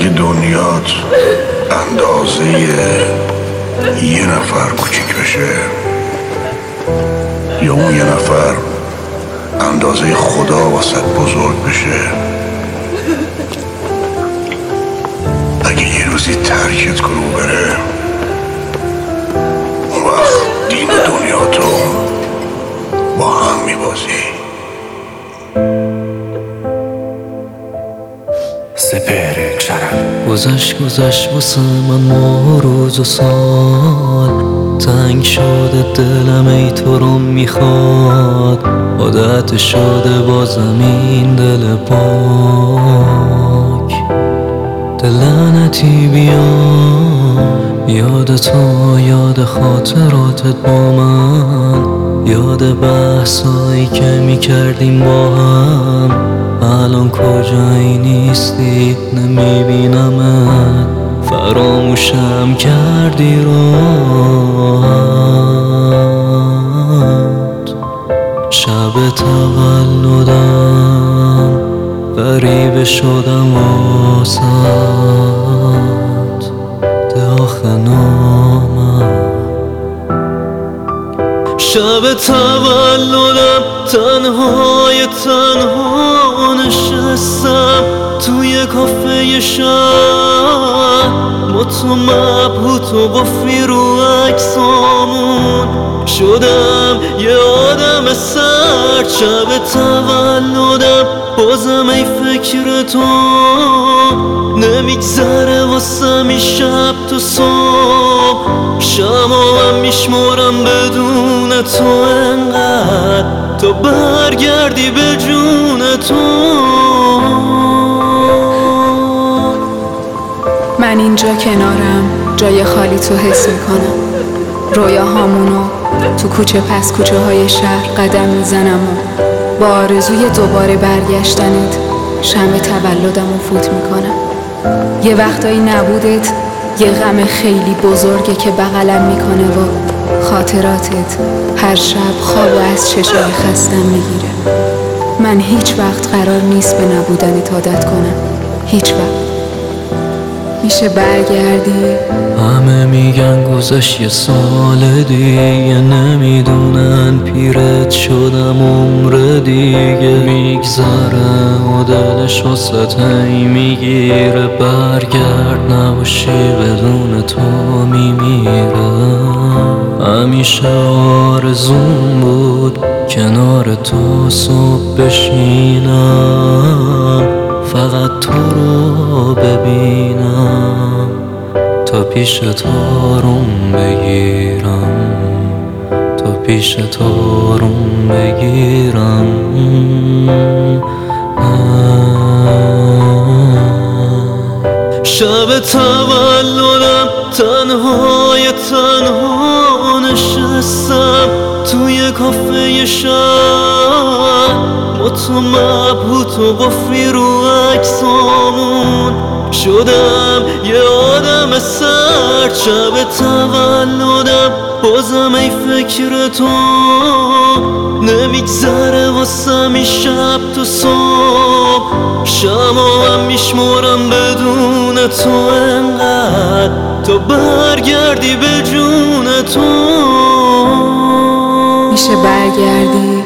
اگه دنیات اندازه یه نفر کوچیک بشه، یا اون یه نفر اندازه خدا واسط بزرگ بشه، اگه یه روزی ترکت کنه و بره، اون وقت دین و دنیا تو با هم میبازی. سپهر چرم گذشت واسه من ماه و روز و سال، تنگ شده دلم ای تو رو میخواد، عادت شده با زمین دل پاک، دلنتی بیام یاد تو، یاد خاطراتت با من، یاد بحثایی که میکردیم با هم. الان کجایی نیستی نمیبینمت، فراموشم کردی راحت. شب تولدم غریبه شدم واسد، ده آخه نامم. شب تولدم تنها نشستم توی کافه شهر، با تو مبهوت و قفلی رو عکسامون، شدم یه آدم سرد. شب تولدم بازم ای فکر تو نمیگذره واسم این شب تو صبح، شمام میشمارم بدون تو انقدر تا برگردی به جون تو. من اینجا کنارم جای خالی تو حس میکنم، رویاهامونو تو کوچه پس کوچه های شهر قدم میزنم و با آرزوی دوباره برگشتنت شمع تولدمو فوت میکنم. یه وقتایی نبودت یه غم خیلی بزرگه که بغلم میکنه و خاطراتت هر شب خوابو از چشای خستم میگیره. من هیچ وقت قرار نیست به نبودنت عادت کنم، هیچ وقت. میشه برگردی؟ همه میگن گذشت یه سال دیگه، نمیدونن پیرت شدم عمر دیگه میگذره و دلش واسط هی میگیره، برگرد نباشی بدون تو میمیرم. همیشه آرزوم بود کنار تو صبح بشینم، فقط تو رو ببینم، تا پیش تو آروم بگیرم، تا پیش تو آروم بگیرم. شب تولدم تنها نشستم توی کافه شهر، با تو مبهوت و قفلی رو عکسامون، شدم یه آدم سرد. شب تولدم بازم ای فکر تو نمیگذره واسم این شب تو صبح، شمام میشمارم بدون تو انقدر تا برگردی به جون تو. میشه برگردی؟